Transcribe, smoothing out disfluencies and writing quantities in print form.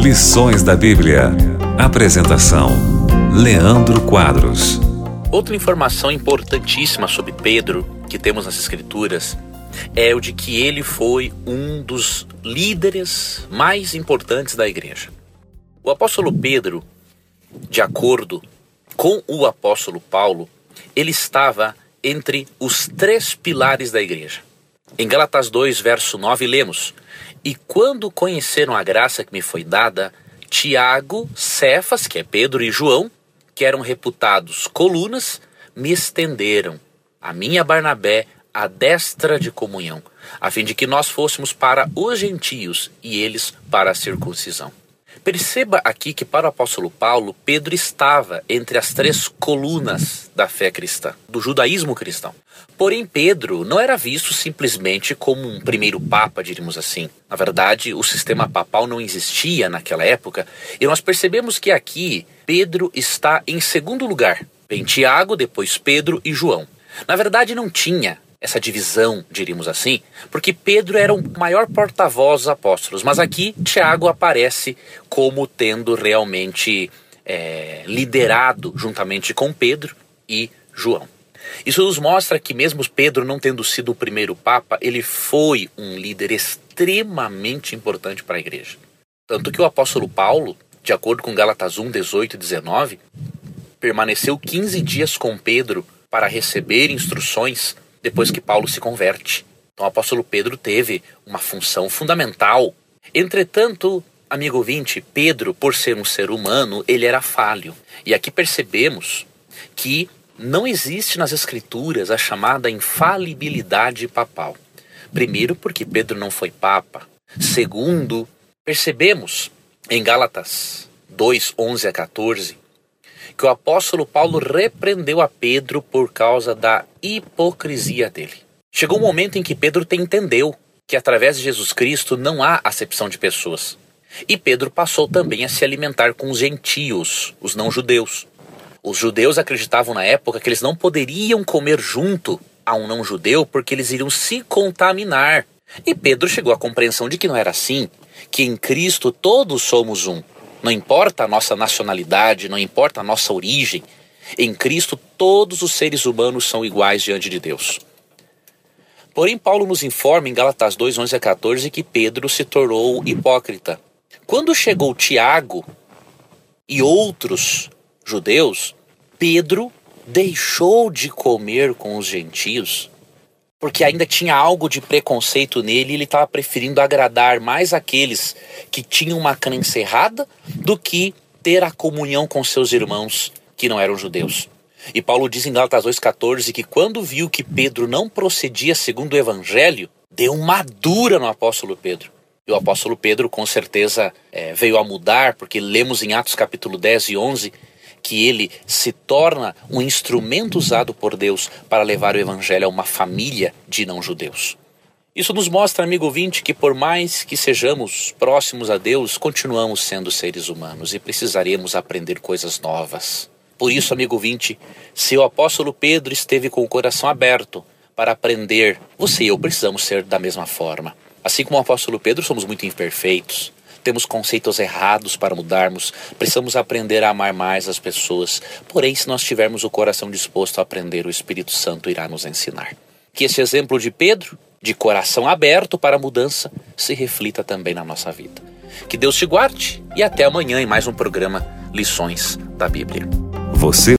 Lições da Bíblia. Apresentação: Leandro Quadros. Outra informação importantíssima sobre Pedro que temos nas Escrituras é o de que ele foi um dos líderes mais importantes da igreja. O apóstolo Pedro, de acordo com o apóstolo Paulo, ele estava entre os 3 pilares da igreja. Em Gálatas 2, verso 9, lemos: "E quando conheceram a graça que me foi dada, Tiago, Cefas, que é Pedro, e João, que eram reputados colunas, me estenderam, a mim e a Barnabé, a destra de comunhão, a fim de que nós fôssemos para os gentios e eles para a circuncisão." Perceba aqui que para o apóstolo Paulo, Pedro estava entre as 3 colunas da fé cristã, do judaísmo cristão. Porém, Pedro não era visto simplesmente como um primeiro papa, diríamos assim. Na verdade, o sistema papal não existia naquela época, e nós percebemos que aqui Pedro está em segundo lugar. Vem Tiago, depois Pedro e João. Na verdade, não tinha essa divisão, diríamos assim, porque Pedro era o maior porta-voz dos apóstolos, mas aqui Tiago aparece como tendo realmente liderado juntamente com Pedro e João. Isso nos mostra que mesmo Pedro não tendo sido o primeiro papa, ele foi um líder extremamente importante para a igreja. Tanto que o apóstolo Paulo, de acordo com Gálatas 1, 18 e 19, permaneceu 15 dias com Pedro para receber instruções depois que Paulo se converte. Então o apóstolo Pedro teve uma função fundamental. Entretanto, amigo ouvinte, Pedro, por ser um ser humano, ele era falho. E aqui percebemos que não existe nas Escrituras a chamada infalibilidade papal. Primeiro, porque Pedro não foi papa. Segundo, percebemos em Gálatas 2, 11 a 14, que o apóstolo Paulo repreendeu a Pedro por causa da hipocrisia dele. Chegou um momento em que Pedro entendeu que através de Jesus Cristo não há acepção de pessoas. E Pedro passou também a se alimentar com os gentios, os não-judeus. Os judeus acreditavam na época que eles não poderiam comer junto a um não-judeu porque eles iriam se contaminar. E Pedro chegou à compreensão de que não era assim, que em Cristo todos somos um. Não importa a nossa nacionalidade, não importa a nossa origem. Em Cristo todos os seres humanos são iguais diante de Deus. Porém, Paulo nos informa em Gálatas 2, 11 a 14 que Pedro se tornou hipócrita. Quando chegou Tiago e outros judeus, Pedro deixou de comer com os gentios porque ainda tinha algo de preconceito nele e ele estava preferindo agradar mais aqueles que tinham uma crença errada do que ter a comunhão com seus irmãos que não eram judeus. E Paulo diz em Gálatas 2,14 que quando viu que Pedro não procedia segundo o evangelho, deu uma dura no apóstolo Pedro. E o apóstolo Pedro com certeza veio a mudar, porque lemos em Atos capítulo 10 e 11 que ele se torna um instrumento usado por Deus para levar o evangelho a uma família de não-judeus. Isso nos mostra, amigo ouvinte, que por mais que sejamos próximos a Deus, continuamos sendo seres humanos e precisaremos aprender coisas novas. Por isso, amigo ouvinte, se o apóstolo Pedro esteve com o coração aberto para aprender, você e eu precisamos ser da mesma forma. Assim como o apóstolo Pedro, somos muito imperfeitos. Temos conceitos errados para mudarmos, precisamos aprender a amar mais as pessoas. Porém, se nós tivermos o coração disposto a aprender, o Espírito Santo irá nos ensinar. Que esse exemplo de Pedro, de coração aberto para a mudança, se reflita também na nossa vida. Que Deus te guarde e até amanhã em mais um programa Lições da Bíblia. Você